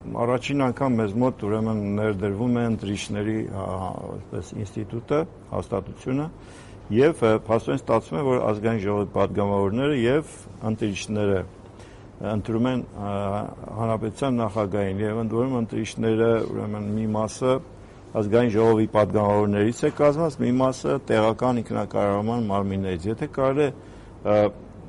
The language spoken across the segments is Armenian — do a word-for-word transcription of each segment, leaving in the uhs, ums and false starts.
առաջին անգամ մեզ մոտ ուրեմն ներդրվում է ընտրիչների այսպես ինստիտուտը, հաստատությունը եւ փաստորեն ստացվում է, որ ազգային ժողովի պատգամավորները եւ ընտրիչները ընտրում են հանրապետության նախագահին եւ ընդ որում ընտրիչները ուրեմն մի մասը ազգային ժողովի պատգամավորներից է կազմված, մի մասը տեղական ինքնակառավարման մարմիններից։ Եթե կարելի է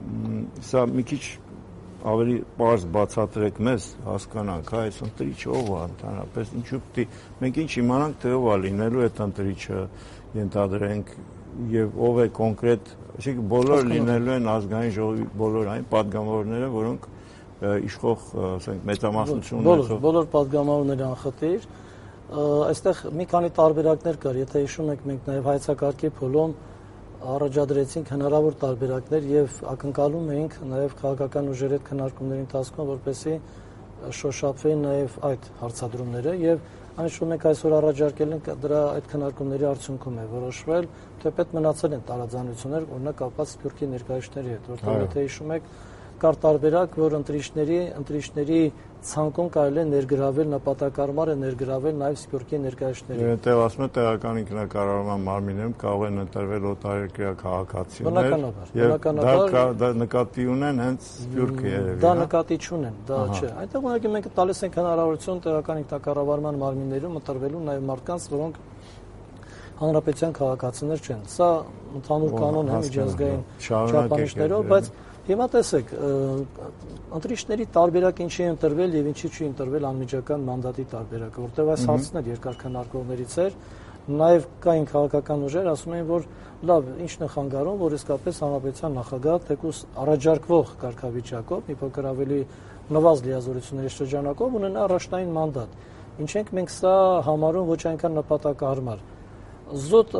սա մի քիչ ավելի պարզ բացատրեք մեզ, հասկանանք, հա, այս ընտրիչը ով է ընդհանրապես, ինչու պիտի մենք ինչ իմանանք, թե ով է լինելու այդ ընտրիչը, ենթադրենք, եւ ով է կոնկրետ, այսինքն բոլոր լինելու են ազգային ժողովի բոլոր այն պատգամավորները, որոնք իշխող, ասենք, մեծամասնություն ունեցող բոլոր պատգամավորները անխտիր, այստեղ մի քանի տարբերակներ կար, եթե հիշում եք, մենք նաեւ հայեցակարգի փուլում առաջադրեցինք հնարավոր տարբերակներ եւ ակնկալում էինք նաեւ քաղաքական ուժերի հետ քննարկումների ընթացքում, որպեսզի շոշափվեին նաեւ այդ հարցադրումները եւ այն ինչ որ մենք այսօր առաջարկել ենք դրա այդ քննարկումների արդյունքում է որոշվել, թեպետ մնացել են տարաձայնություններ, օրինակ կապված Սփյուռքի ներկայացուցիչների հետ, որտեղ եթե հիշում եք կար տարբերակ, որ ընտրիչների ընտրիչների ցանկում կարելի է ներգրավել նպատակարարը ներգրավել նաև Սփյուռքի ներկայացուցիչների։ Եվ այդտեղ ասում է տեղական ինքնակառավարման մարմիններում կարող են ընտրվել օտարերկրյա քաղաքացիներ։ Բնականաբար, դա նկատի ունեն հենց Սփյուռքը երևի։ Դա նկատի չունեն, դա չէ։ Այնտեղ ուղղակի մենք տալիս ենք հնարավորություն տեղական ինքնակառավարման մարմիններում ընտրվելու նաև մարդկանց, որոնք հանրապետության քաղաքացիներ չեն։ Սա ընդհանուր կանոն է միջազգային չափանիշներով, բայց հիմա տեսեք, ընտրիչների տարբերակ ինչի է ընտրվել եւ ինչի չի ընտրվել անմիջական մանդատի տարբերակը, որտեղ այս հարցն էր երկար քննարկողներից էր, նաեւ կային քաղաքական ուժեր, ասում էին, որ լավ, ինչն է խանգարում, որ իսկապես հանրապետության նախագահ թեկուզ առաջարկվող կարգավիճակով, մի փոքր ավելի նվազ լիազորությունների շրջանակով ունենա առաջնային մանդատ։ Ինչ ենք մենք սա համարում ոչ այնքան նպատակահարմար զուտ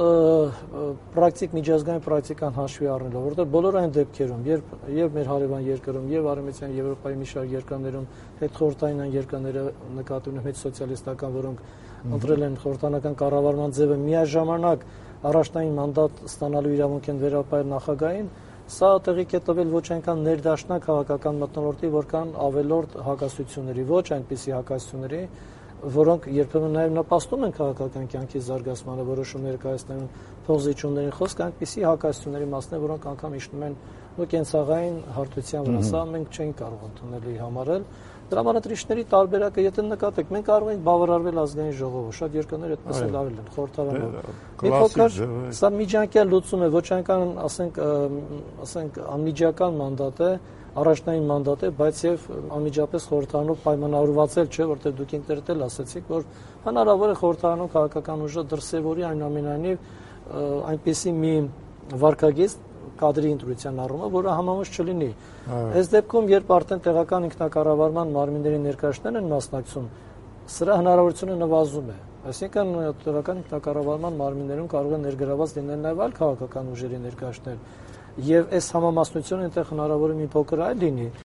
պրակտիկ միջազգային պրակտիկան հաշվի առնելով, որտեղ բոլոր այն դեպքերում, երբ եւ մեր հարևան երկրում, եւ Արևմտյան Եվրոպայի մի շարք երկրներում հետխորհրդային երկրները նկատի ունեմ հետ սոցիալիստական, որոնք ընտրել են խորհրդանական կառավարման ձևը միաժամանակ առաջնային մանդատ ստանալու իրավունք են վերապայել նախագահին, սա տեղիք է տվել ոչ այնքան ներդաշնակ քաղաքական մթնոլորտի, որքան ավելորդ հակասությունների, ոչ այնպիսի հակասությունների, որոնք երբեմն նաև նպաստում են քաղաքական կյանքի զարգացմանը, որոշումներ կայացնելու փոխզիջումների խոսք այնպիսի հակասությունների մասն է, որոնք անգամ իջնում են կենցաղային հարթության վրա, սա մենք չենք կարող ընդունելի համարել։ Դրա համար ընտրիչների տարբերակը, եթե նկատեք, մենք կարող ենք բավարարվել ազգային ժողովը, շատ երկրներ այդպես էլ արել են, խորհրդարանով։ Մի փոքր սա միջանկյալ լուծում է, ոչ այնքան, ասենք, ասենք անմիջական մանդատ է, առաջնային մանդատ է, բայց եւ անմիջապես խորհրդարանով պայմանավորված էլ չէ, որտեղ դուք ինքներդ էլ ասացիք, որ հնարավոր է խորհրդարանում քաղաքական ուժը դրսևորի այնուամենայնիվ այնպիսի մի վարկագիծ կադրի ընտրության առումով, որը համամուխ չլինի։ Այս դեպքում, երբ արդեն տեղական ինքնակառավարման մարմինների ներկայացուցիչներն են մասնակցում, սրա հնարավորությունը նվազում է։ Այսինքն տեղական ինքնակառավարման մարմիններում կարող է ներգրաված լինել նաև այլ քաղաքական ուժերի ներկայացուցիչներ, եւ այս համամասնությունը այնտեղ հնարավոր է մի փոքր այլ լինի։